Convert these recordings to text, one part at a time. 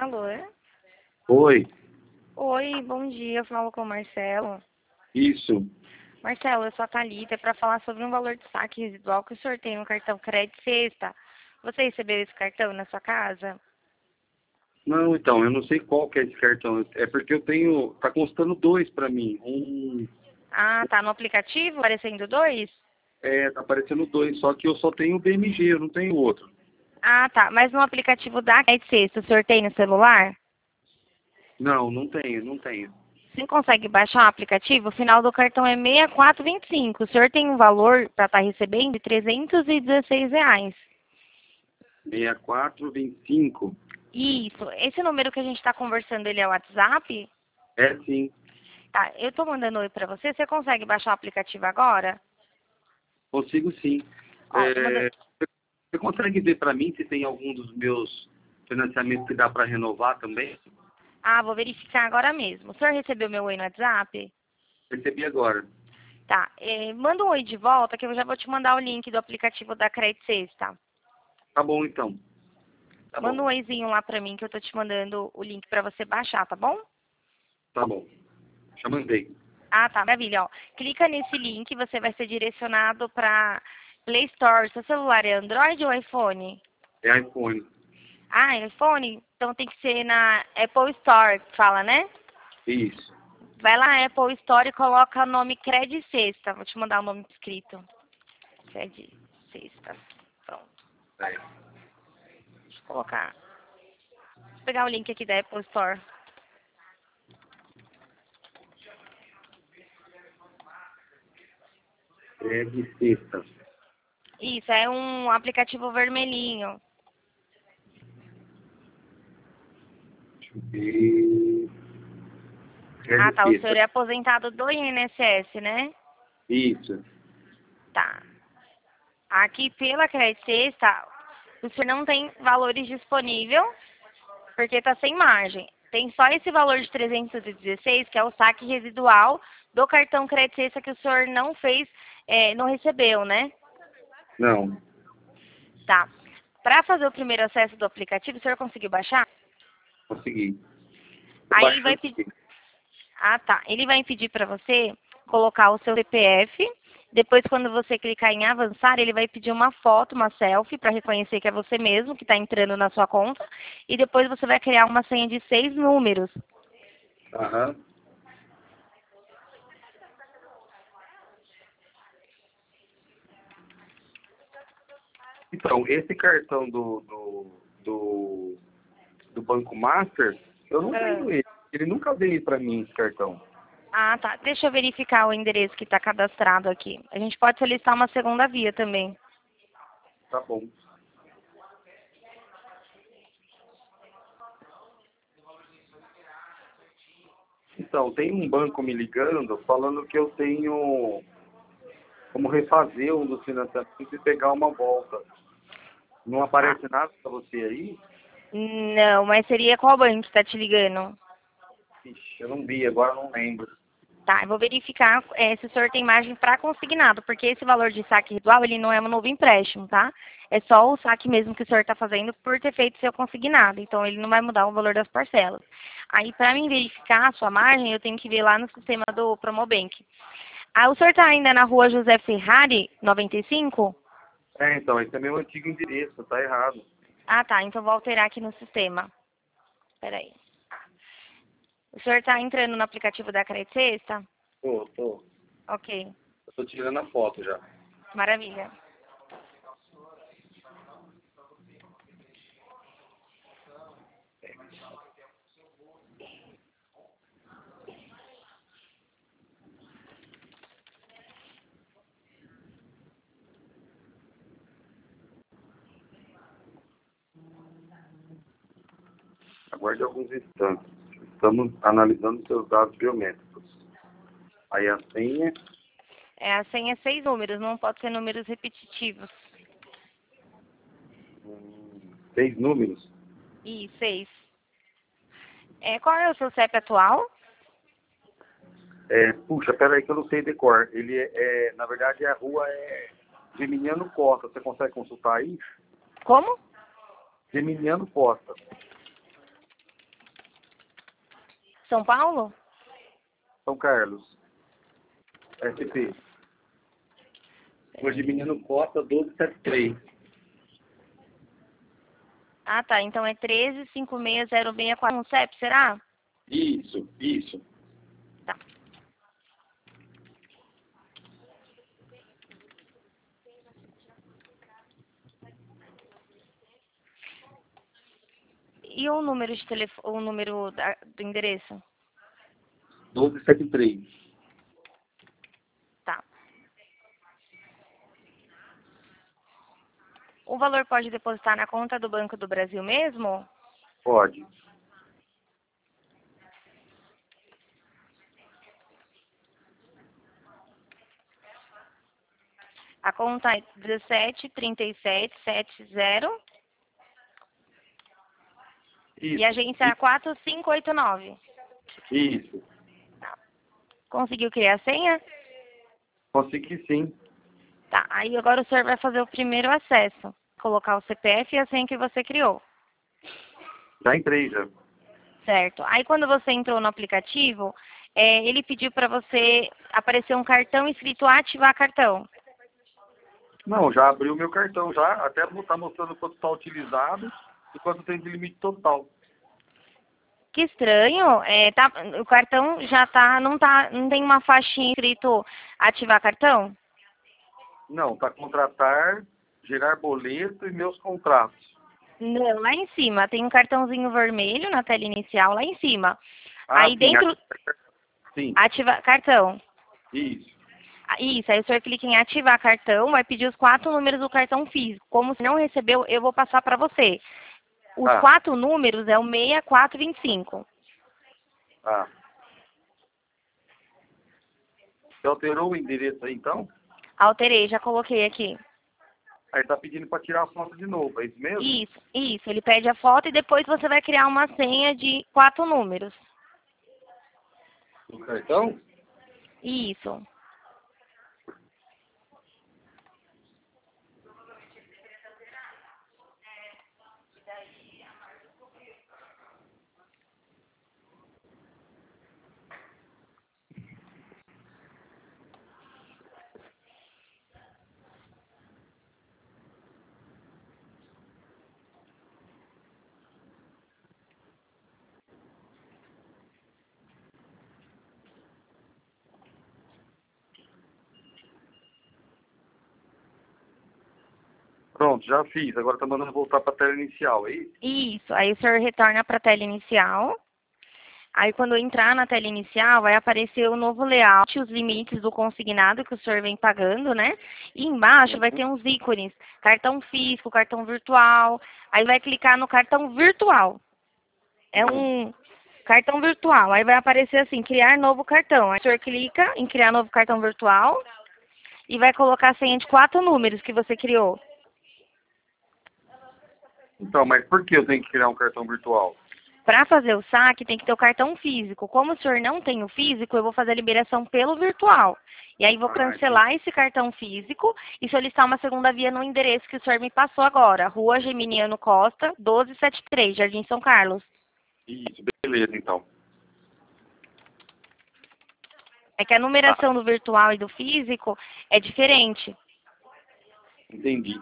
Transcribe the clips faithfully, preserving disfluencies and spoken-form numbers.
Alô? Oi, Oi, bom dia. Eu falo com o Marcelo. isso. Marcelo, eu sou a Thalita para falar sobre um valor de saque residual que o senhor tem no cartão Crédito Sexta. Você recebeu esse cartão na sua casa? Não, então, eu não sei qual que é esse cartão. É porque eu tenho. Tá constando dois pra mim. Um. Ah, tá no aplicativo aparecendo dois? É, tá aparecendo dois, só que eu só tenho o B M G, eu não tenho outro. Ah, tá. Mas no aplicativo da Crédito Sexta, o senhor tem no celular? Não, não tenho, não tenho. Você consegue baixar o aplicativo? O final do cartão é seis quatro dois cinco. O senhor tem um valor para estar recebendo de trezentos e dezesseis reais. seis quatro dois cinco. Isso. Esse número que a gente está conversando, ele é o WhatsApp? É sim, Tá, eu tô mandando oi pra você. Você consegue baixar o aplicativo agora? consigo sim. Ó, tô mandando. É, você consegue ver pra mim se tem algum dos meus financiamentos que dá pra renovar também? Ah, vou verificar agora mesmo. O senhor recebeu meu oi no WhatsApp? Recebi agora. Tá, é, manda um oi de volta que eu já vou te mandar o link do aplicativo da Crédito Sexta. Tá bom então. Tá Manda um bom, oizinho lá pra mim que eu tô te mandando o link pra você baixar, tá bom? tá bom. Já mandei. Ah, tá, maravilha, ó. Clica nesse link, você vai ser direcionado pra Play Store. Seu celular é Android ou iPhone? É iPhone. Ah, é iPhone? Então tem que ser na Apple Store, que fala, né? Isso. Vai lá na Apple Store e coloca o nome Cred Sexta. Vou te mandar o nome escrito. Cred Sexta. Pronto. É. Deixa eu colocar. Vou pegar o link aqui da Apple Store. É de sexta. Isso, é um aplicativo vermelhinho. E... É Ah, de tá. O senhor sexta. é aposentado do I N S S, né? Isso. Tá. Aqui pela Cred Sexta, o senhor não tem valores disponíveis, porque tá sem margem. Tem só esse valor de trezentos e dezesseis, que é o saque residual do cartão Cred Sexta que o senhor não fez, é, não recebeu, né? Não, Tá. Para fazer o primeiro acesso do aplicativo, o senhor conseguiu baixar? consegui. Tô Aí vai baixando pedir. aqui. Ah, tá. Ele vai pedir para você colocar o seu C P F. Depois, quando você clicar em avançar, ele vai pedir uma foto, uma selfie, para reconhecer que é você mesmo que está entrando na sua conta. E depois você vai criar uma senha de seis números. Aham. Então, esse cartão do, do, do, do Banco Master, eu não Ah, tenho ele. Ele nunca veio para mim, esse cartão. Ah, tá. Deixa eu verificar o endereço que está cadastrado aqui. A gente pode solicitar uma segunda via também. Tá bom. Então, tem um banco me ligando falando que eu tenho como refazer um dos financiamentos e pegar uma volta. Não Ah, aparece nada para você aí? não, mas seria qual banco que está te ligando? Ixi, eu não vi, agora eu não lembro. Tá, eu vou verificar eh, se o senhor tem margem para consignado, porque esse valor de saque residual, ele não é um novo empréstimo, tá? É só o saque mesmo que o senhor está fazendo por ter feito seu consignado. Então, ele não vai mudar o valor das parcelas. Aí, para mim verificar a sua margem, eu tenho que ver lá no sistema do Promobank. Ah, o senhor está ainda na rua José Ferrari, noventa e cinco? É, então, esse é meu antigo endereço, tá errado. Ah, tá. Então, vou alterar aqui no sistema. Peraí. O senhor está entrando no aplicativo da Credit Sexta? Tô, tô. Ok. Eu tô tirando a foto já. Maravilha. Aguarde alguns instantes. Estamos analisando seus dados biométricos. Aí a senha, É, a senha é seis números, não pode ser números repetitivos. hum, seis números. E seis. É, qual é o seu C E P atual? É, puxa, peraí que eu não sei decor. Ele é, é, na verdade, a rua é Geminiano Costa. Você consegue consultar aí? Como? Geminiano Costa. São Paulo? São Carlos. S P. Hoje Menino Costa doze setenta e três. Ah, tá. Então é treze cinco seis zero seis quatro um C E P, será? Isso, isso. Tá. E o número de telefone, o número da, do endereço? doze setenta e três. Tá. O valor pode depositar na conta do Banco do Brasil mesmo? Pode. A conta é dezessete trinta e sete setenta. Isso. E a agência é quatro cinco oito nove. Isso. Tá. Conseguiu criar a senha? Consegui sim. Tá. Aí agora o senhor vai fazer o primeiro acesso. Colocar o C P F e a senha que você criou. Já entrei já. Certo. Aí quando você entrou no aplicativo, é, ele pediu para você aparecer um cartão escrito ativar cartão. Não, já abri o meu cartão já. Até tá mostrando quanto está utilizado e quanto tem de limite total. Que estranho, é, tá, o cartão já tá, não tá, não tem uma faixinha escrito ativar cartão? Não, tá contratar, gerar boleto e meus contratos. Não, lá em cima, tem um cartãozinho vermelho na tela inicial, lá em cima. Ah, Aí sim, dentro, ativar- sim, ativar cartão. isso. Ah, isso, aí o senhor clica em ativar cartão, vai pedir os quatro números do cartão físico. Como se não recebeu, eu vou passar para você. Os Ah, quatro números é o seis quatro dois cinco. ah. Você alterou o endereço aí então? Alterei, já coloquei aqui. Aí tá pedindo para tirar a foto de novo, é isso mesmo? Isso, isso. Ele pede a foto e depois você vai criar uma senha de quatro números. Do cartão? Isso. Pronto, já fiz. Agora tá mandando voltar para a tela inicial, é isso? Isso. Aí o senhor retorna para a tela inicial. Aí quando entrar na tela inicial, vai aparecer o novo layout, os limites do consignado que o senhor vem pagando, né? E embaixo vai ter uns ícones, cartão físico, cartão virtual. Aí vai clicar no cartão virtual. É um cartão virtual. Aí vai aparecer assim, criar novo cartão. Aí o senhor clica em criar novo cartão virtual e vai colocar a senha de quatro números que você criou. Então, mas por que eu tenho que criar um cartão virtual? Para fazer o saque, tem que ter o cartão físico. Como o senhor não tem o físico, eu vou fazer a liberação pelo virtual. E aí vou Ah, cancelar esse cartão físico e solicitar uma segunda via no endereço que o senhor me passou agora. Rua Geminiano Costa, doze setenta e três, Jardim São Carlos. Isso, beleza, então. É que a numeração do virtual e do físico é diferente. Entendi.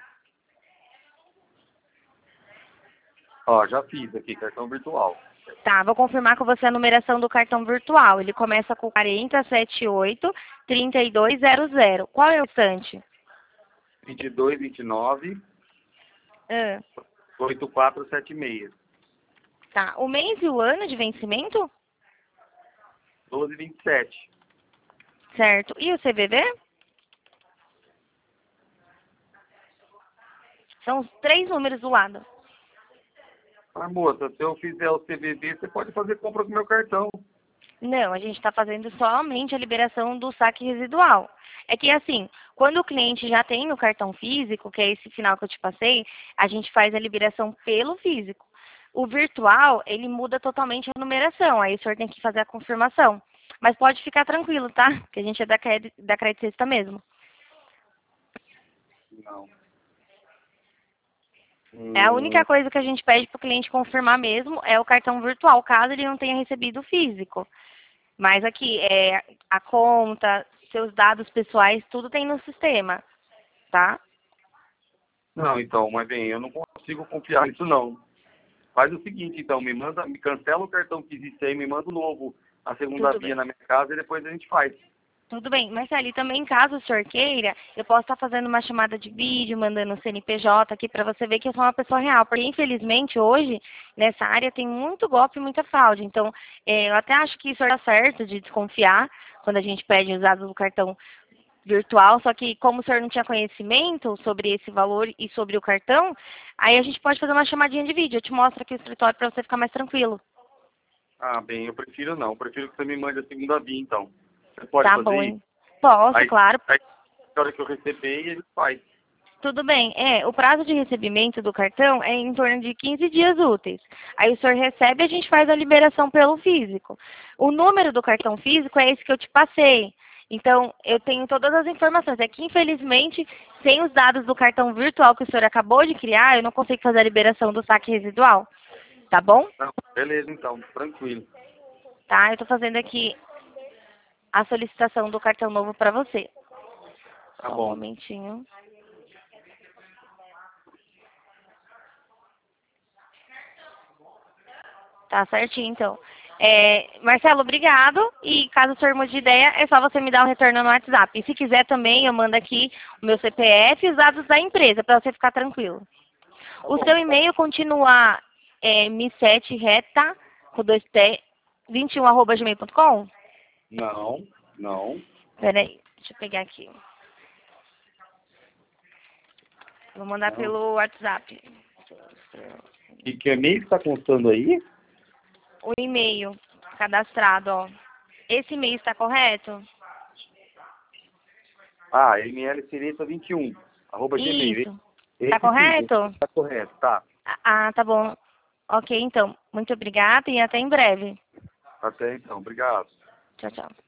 Ó, já fiz aqui, cartão virtual. Tá, vou confirmar com você a numeração do cartão virtual. Ele começa com quarenta, setenta e oito, trinta e dois zero zero. Qual é o restante? vinte e dois, vinte e nove, Ah, oitenta e quatro setenta e seis. tá. O mês e o ano de vencimento? doze vinte e sete. Certo. E o C V V? São os três números do lado. Ah, moça, se eu fizer o C V V, você pode fazer compra com meu cartão. Não, a gente está fazendo somente a liberação do saque residual. É que assim, quando o cliente já tem o cartão físico, que é esse final que eu te passei, a gente faz a liberação pelo físico. O virtual, ele muda totalmente a numeração, aí o senhor tem que fazer a confirmação. Mas pode ficar tranquilo, tá? Que a gente é da, Cred- da Credit Sexta mesmo. Não. É a Hum, única coisa que a gente pede para o cliente confirmar mesmo é o cartão virtual, caso ele não tenha recebido o físico. Mas aqui, é, a conta, seus dados pessoais, tudo tem no sistema, tá? não, então, mas bem, eu não consigo confiar nisso não. Faz o seguinte, então, me manda, me cancela o cartão que existe aí, me manda o novo, a segunda Tudo via bem. na minha casa e depois a gente faz. Tudo bem, Marcelo, e também caso o senhor queira, eu posso estar fazendo uma chamada de vídeo, mandando o C N P J aqui para você ver que eu sou uma pessoa real, porque infelizmente hoje, nessa área, tem muito golpe e muita fraude. Então, eh, eu até acho que isso está certo de desconfiar quando a gente pede os dados do cartão virtual, só que como o senhor não tinha conhecimento sobre esse valor e sobre o cartão, aí a gente pode fazer uma chamadinha de vídeo, eu te mostro aqui o escritório para você ficar mais tranquilo. Ah, bem, eu prefiro não, eu prefiro que você me mande a segunda via, então. Você pode Tá fazer bom, isso? hein? Posso, Aí, claro. aí na hora que eu receber, ele faz. Tudo bem. É, o prazo de recebimento do cartão é em torno de quinze dias úteis. Aí o senhor recebe e a gente faz a liberação pelo físico. O número do cartão físico é esse que eu te passei. Então, eu tenho todas as informações. É que, infelizmente, sem os dados do cartão virtual que o senhor acabou de criar, eu não consigo fazer a liberação do saque residual. Tá bom? Não, beleza, então, tranquilo. Tá? Eu estou fazendo aqui a solicitação do cartão novo para você. Tá Só um bom. momentinho. Tá certinho, então. É, Marcelo, obrigado. E caso o senhor mude de ideia, é só você me dar um retorno no WhatsApp. E se quiser também, eu mando aqui o meu C P F e os dados da empresa, para você ficar tranquilo. Tá O bom. seu e-mail continua é, mi sete reta, com dois T, vinte e um, arroba gmail ponto com? Não, não. Peraí, deixa eu pegar aqui. Vou mandar não. pelo WhatsApp. E que e-mail que tá constando aí? O e-mail cadastrado, ó. Esse e-mail está correto? Ah, mlcereta21, arroba gmail. Isso. Esse Tá sim, esse correto? tá correto, tá. Ah, tá bom. Ok, então. Muito obrigada e até em breve. Até então, obrigado. Tchau, tchau.